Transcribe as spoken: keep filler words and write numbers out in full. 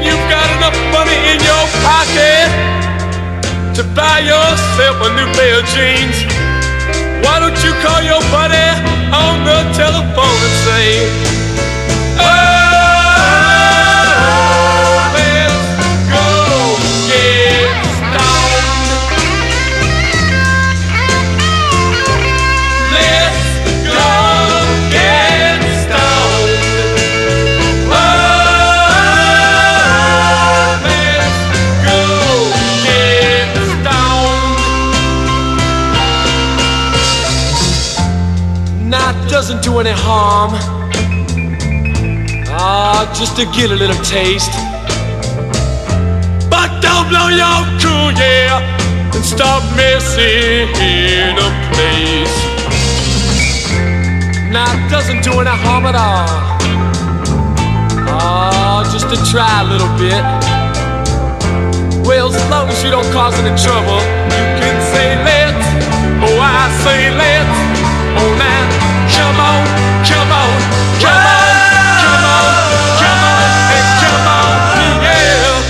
you've got enough money in your pocket to buy yourself a new pair of jeans, why don't you call your buddy on the telephone and say, oh, let's go get stoned. Let's go get stoned. Oh, let's go get stoned. Now it doesn't do any harm, ah, just to get a little taste. But don't blow your cool, yeah, and stop messing the place. Now it doesn't do any harm at all, ah, just to try a little bit. Well, as long as you don't cause any trouble, you can say let's, oh I say let's